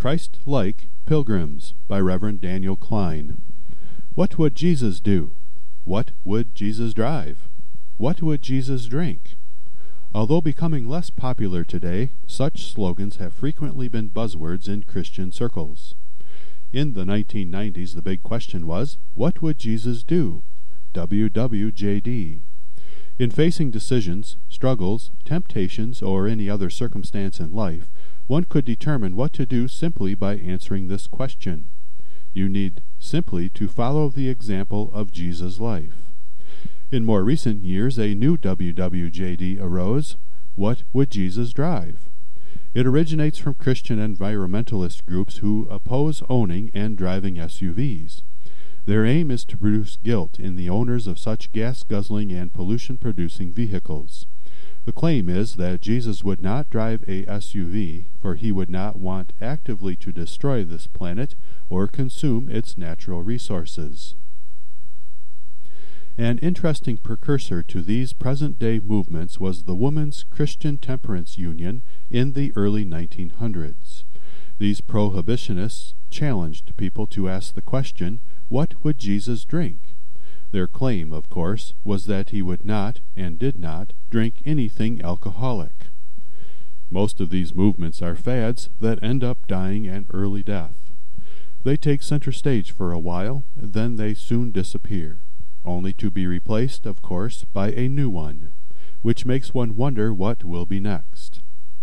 Christ-like Pilgrims by Reverend Daniel Klein. What would Jesus do? What would Jesus drive? What would Jesus drink? Although becoming less popular today, such slogans have frequently been buzzwords in Christian circles. In the 1990s, the big question was, what would Jesus do? WWJD. In facing decisions, struggles, temptations, or any other circumstance in life, one could determine what to do simply by answering this question. You need simply to follow the example of Jesus' life. In more recent years, a new WWJD arose. What would Jesus drive? It originates from Christian environmentalist groups who oppose owning and driving SUVs. Their aim is to produce guilt in the owners of such gas-guzzling and pollution-producing vehicles. The claim is that Jesus would not drive a SUV, for he would not want actively to destroy this planet or consume its natural resources. An interesting precursor to these present-day movements was the Women's Christian Temperance Union in the early 1900s. These prohibitionists challenged people to ask the question, what would Jesus drink? Their claim, of course, was that he would not, and did not, drink anything alcoholic. Most of these movements are fads that end up dying an early death. They take center stage for a while, then they soon disappear, only to be replaced, of course, by a new one, which makes one wonder what will be next.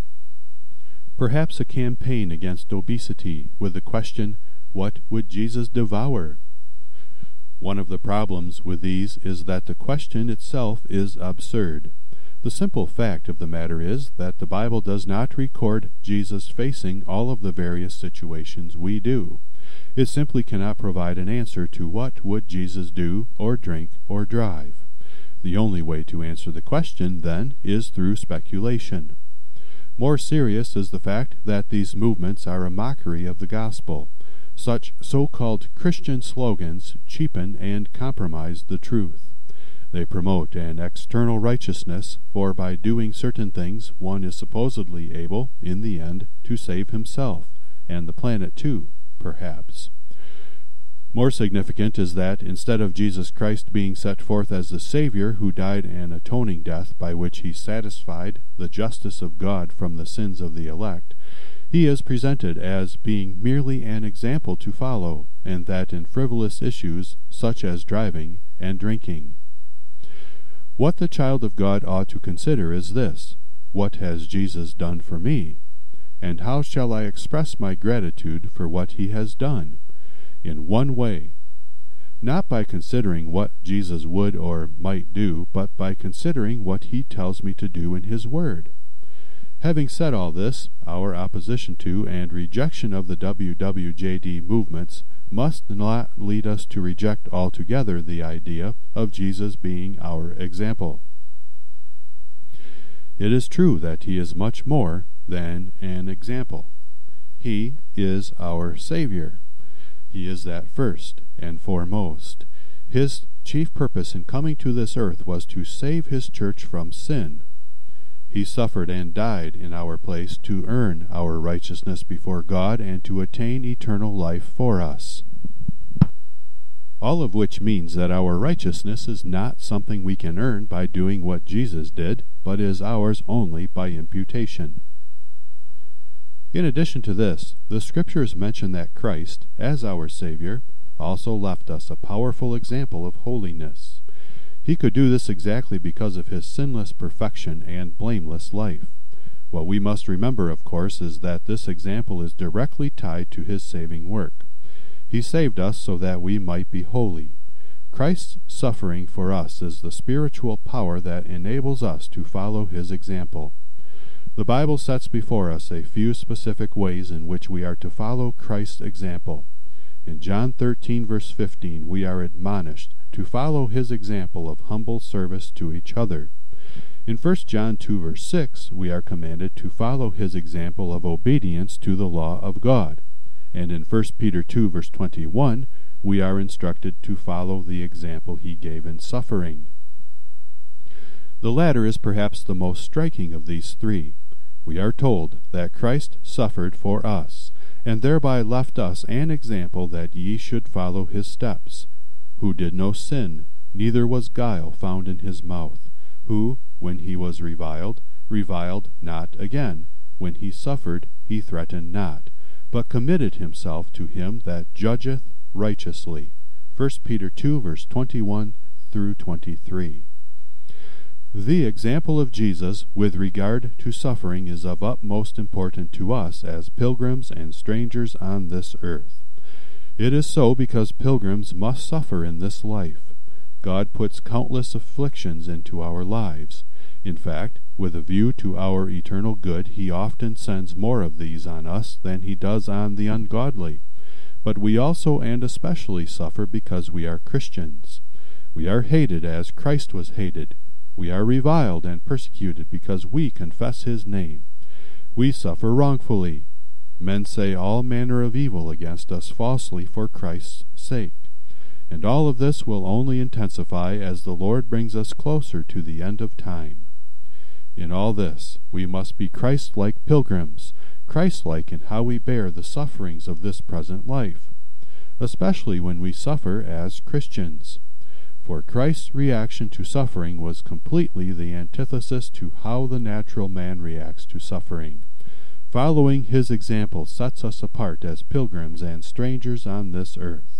Perhaps a campaign against obesity with the question, what would Jesus devour? One of the problems with these is that the question itself is absurd. The simple fact of the matter is that the Bible does not record Jesus facing all of the various situations we do. It simply cannot provide an answer to what would Jesus do or drink or drive. The only way to answer the question, then, is through speculation. More serious is the fact that these movements are a mockery of the gospel. Such so-called Christian slogans cheapen and compromise the truth. They promote an external righteousness, for by doing certain things one is supposedly able, in the end, to save himself, and the planet too, perhaps. More significant is that, instead of Jesus Christ being set forth as the Savior who died an atoning death by which he satisfied the justice of God from the sins of the elect, he is presented as being merely an example to follow, and that in frivolous issues such as driving and drinking. What the child of God ought to consider is this: what has Jesus done for me? And how shall I express my gratitude for what he has done? In one way. Not by considering what Jesus would or might do, but by considering what he tells me to do in his word. Having said all this, our opposition to and rejection of the WWJD movements must not lead us to reject altogether the idea of Jesus being our example. It is true that he is much more than an example. He is our Savior. He is that first and foremost. His chief purpose in coming to this earth was to save his church from sin. He suffered and died in our place to earn our righteousness before God and to attain eternal life for us. All of which means that our righteousness is not something we can earn by doing what Jesus did, but is ours only by imputation. In addition to this, the Scriptures mention that Christ, as our Savior, also left us a powerful example of holiness. He could do this exactly because of his sinless perfection and blameless life. What we must remember, of course, is that this example is directly tied to his saving work. He saved us so that we might be holy. Christ's suffering for us is the spiritual power that enables us to follow his example. The Bible sets before us a few specific ways in which we are to follow Christ's example. In John 13, verse 15, we are admonished to follow his example of humble service to each other. In 1 John 2, verse 6, we are commanded to follow his example of obedience to the law of God. And in 1 Peter 2, verse 21, we are instructed to follow the example he gave in suffering. The latter is perhaps the most striking of these three. We are told that Christ suffered for us, and thereby left us an example that ye should follow his steps, who did no sin, neither was guile found in his mouth, who, when he was reviled, reviled not again, when he suffered, he threatened not, but committed himself to him that judgeth righteously. 1 Peter 2, verse 21 through 23. The example of Jesus with regard to suffering is of utmost importance to us as pilgrims and strangers on this earth. It is so because pilgrims must suffer in this life. God puts countless afflictions into our lives. In fact, with a view to our eternal good, he often sends more of these on us than he does on the ungodly. But we also and especially suffer because we are Christians. We are hated as Christ was hated. We are reviled and persecuted because we confess his name. We suffer wrongfully. Men say all manner of evil against us falsely for Christ's sake. And all of this will only intensify as the Lord brings us closer to the end of time. In all this, we must be Christ-like pilgrims, Christ-like in how we bear the sufferings of this present life, especially when we suffer as Christians. For Christ's reaction to suffering was completely the antithesis to how the natural man reacts to suffering. Following his example sets us apart as pilgrims and strangers on this earth.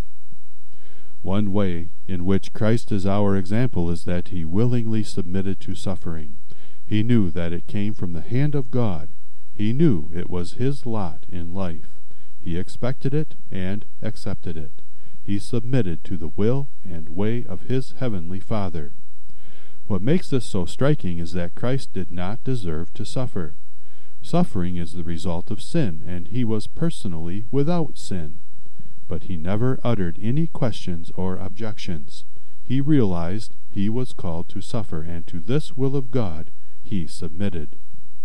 One way in which Christ is our example is that he willingly submitted to suffering. He knew that it came from the hand of God. He knew it was his lot in life. He expected it and accepted it. He submitted to the will and way of his heavenly Father. What makes this so striking is that Christ did not deserve to suffer. Suffering is the result of sin, and he was personally without sin. But he never uttered any questions or objections. He realized he was called to suffer, and to this will of God he submitted.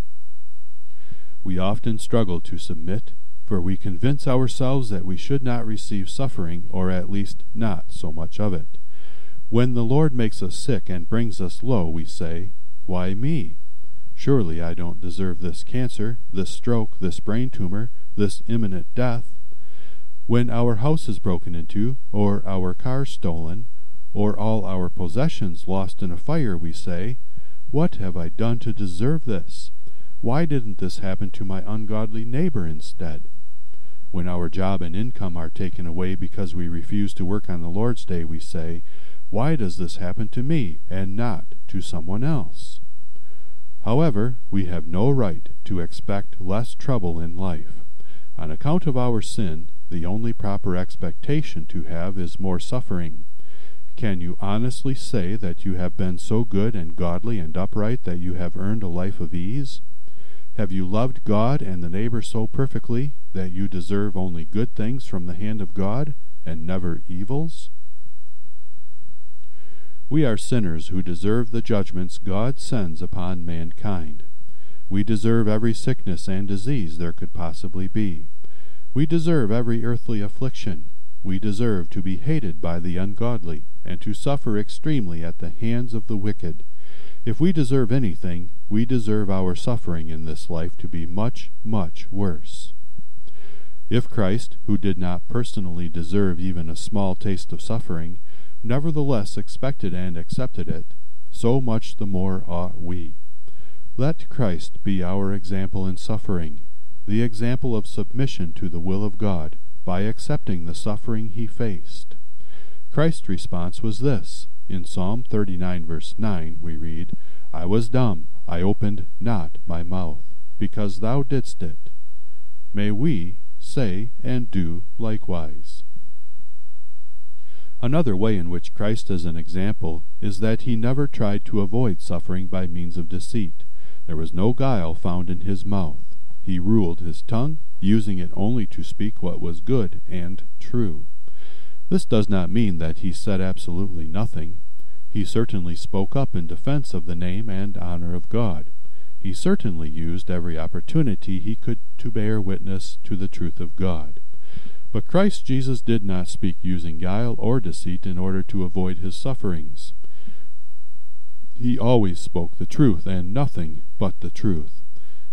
We often struggle to submit, for we convince ourselves that we should not receive suffering, or at least not so much of it. When the Lord makes us sick and brings us low, we say, "Why me? Surely I don't deserve this cancer, this stroke, this brain tumor, this imminent death." When our house is broken into, or our car stolen, or all our possessions lost in a fire, we say, "What have I done to deserve this? Why didn't this happen to my ungodly neighbor instead?" When our job and income are taken away because we refuse to work on the Lord's Day, we say, "Why does this happen to me and not to someone else?" However, we have no right to expect less trouble in life. On account of our sin, the only proper expectation to have is more suffering. Can you honestly say that you have been so good and godly and upright that you have earned a life of ease? Have you loved God and the neighbor so perfectly that you deserve only good things from the hand of God and never evils? We are sinners who deserve the judgments God sends upon mankind. We deserve every sickness and disease there could possibly be. We deserve every earthly affliction. We deserve to be hated by the ungodly and to suffer extremely at the hands of the wicked. If we deserve anything, we deserve our suffering in this life to be much, much worse. If Christ, who did not personally deserve even a small taste of suffering, nevertheless expected and accepted it, so much the more ought we. Let Christ be our example in suffering, the example of submission to the will of God, by accepting the suffering he faced. Christ's response was this. In Psalm 39, verse 9, we read, "I was dumb, I opened not my mouth, because thou didst it." May we say and do likewise. Another way in which Christ is an example is that he never tried to avoid suffering by means of deceit. There was no guile found in his mouth. He ruled his tongue, using it only to speak what was good and true. This does not mean that he said absolutely nothing. He certainly spoke up in defense of the name and honor of God. He certainly used every opportunity he could to bear witness to the truth of God. But Christ Jesus did not speak using guile or deceit in order to avoid his sufferings. He always spoke the truth and nothing but the truth.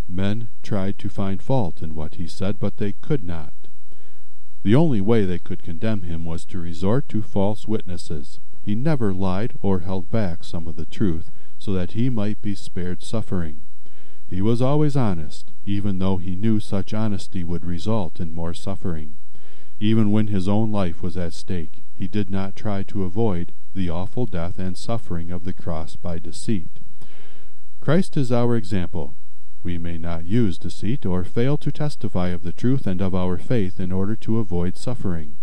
Men tried to find fault in what he said, but they could not. The only way they could condemn him was to resort to false witnesses. He never lied or held back some of the truth so that he might be spared suffering. He was always honest, even though he knew such honesty would result in more suffering. Even when his own life was at stake, he did not try to avoid the awful death and suffering of the cross by deceit. Christ is our example. We may not use deceit or fail to testify of the truth and of our faith in order to avoid suffering.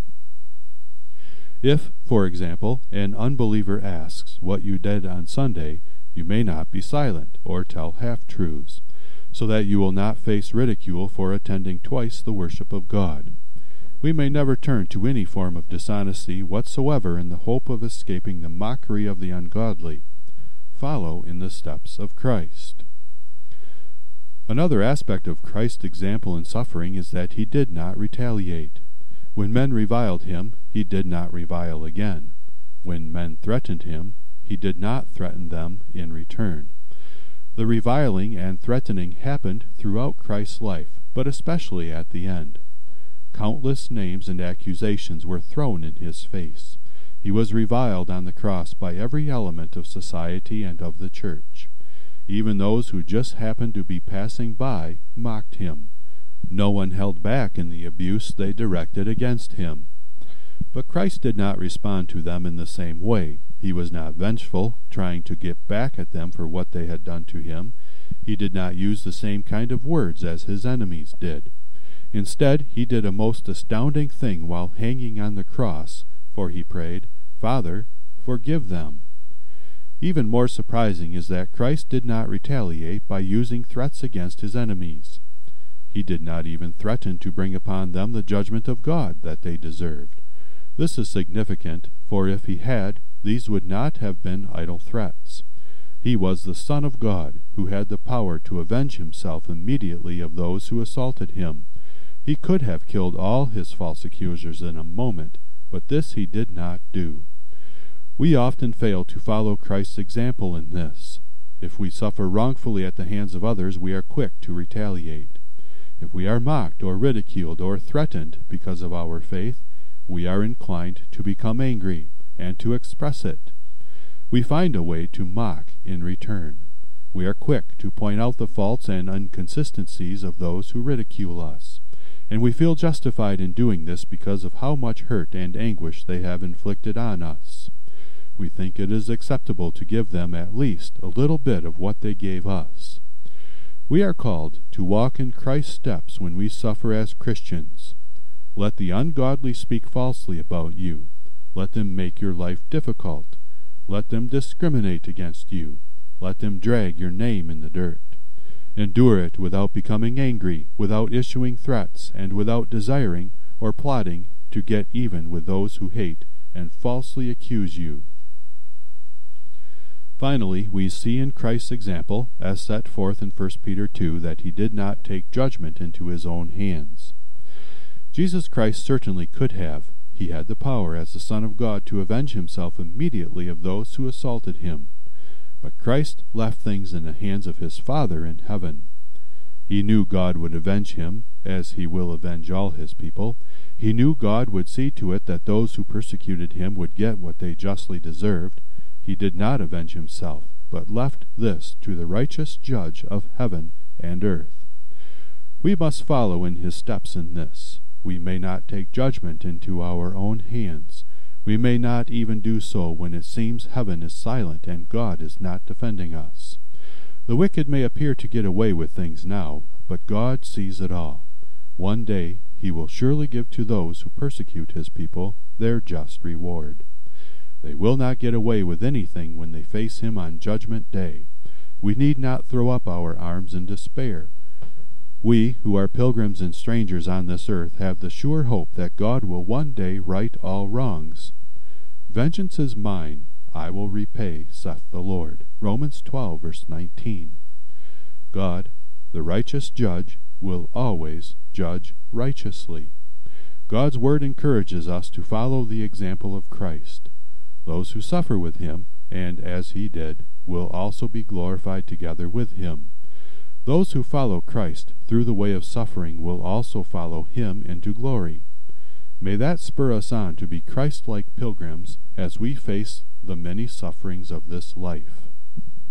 If, for example, an unbeliever asks what you did on Sunday, you may not be silent or tell half-truths, so that you will not face ridicule for attending twice the worship of God. We may never turn to any form of dishonesty whatsoever in the hope of escaping the mockery of the ungodly. Follow in the steps of Christ. Another aspect of Christ's example in suffering is that he did not retaliate. When men reviled him, he did not revile again. When men threatened him, he did not threaten them in return. The reviling and threatening happened throughout Christ's life, but especially at the end. Countless names and accusations were thrown in his face. He was reviled on the cross by every element of society and of the church. Even those who just happened to be passing by mocked him. No one held back in the abuse they directed against him. But Christ did not respond to them in the same way. He was not vengeful, trying to get back at them for what they had done to him. He did not use the same kind of words as his enemies did. Instead, he did a most astounding thing while hanging on the cross, for he prayed, "Father, forgive them." Even more surprising is that Christ did not retaliate by using threats against his enemies. He did not even threaten to bring upon them the judgment of God that they deserved. This is significant, for if he had, these would not have been idle threats. He was the Son of God, who had the power to avenge himself immediately of those who assaulted him. He could have killed all his false accusers in a moment, but this he did not do. We often fail to follow Christ's example in this. If we suffer wrongfully at the hands of others, we are quick to retaliate. If we are mocked or ridiculed or threatened because of our faith, we are inclined to become angry and to express it. We find a way to mock in return. We are quick to point out the faults and inconsistencies of those who ridicule us, and we feel justified in doing this because of how much hurt and anguish they have inflicted on us. We think it is acceptable to give them at least a little bit of what they gave us. We are called to walk in Christ's steps when we suffer as Christians. Let the ungodly speak falsely about you. Let them make your life difficult. Let them discriminate against you. Let them drag your name in the dirt. Endure it without becoming angry, without issuing threats, and without desiring or plotting to get even with those who hate and falsely accuse you. Finally, we see in Christ's example, as set forth in 1 Peter 2, that he did not take judgment into his own hands. Jesus Christ certainly could have. He had the power as the Son of God to avenge himself immediately of those who assaulted him. But Christ left things in the hands of his Father in heaven. He knew God would avenge him, as he will avenge all his people. He knew God would see to it that those who persecuted him would get what they justly deserved. He did not avenge himself, but left this to the righteous judge of heaven and earth. We must follow in his steps in this. We may not take judgment into our own hands. We may not even do so when it seems heaven is silent and God is not defending us. The wicked may appear to get away with things now, but God sees it all. One day he will surely give to those who persecute his people their just reward. They will not get away with anything when they face him on Judgment Day. We need not throw up our arms in despair. We, who are pilgrims and strangers on this earth, have the sure hope that God will one day right all wrongs. Vengeance is mine, I will repay, saith the Lord. Romans 12, verse 19. God, the righteous judge, will always judge righteously. God's word encourages us to follow the example of Christ. Those who suffer with him, and as he did, will also be glorified together with him. Those who follow Christ through the way of suffering will also follow Him into glory. May that spur us on to be Christ-like pilgrims as we face the many sufferings of this life.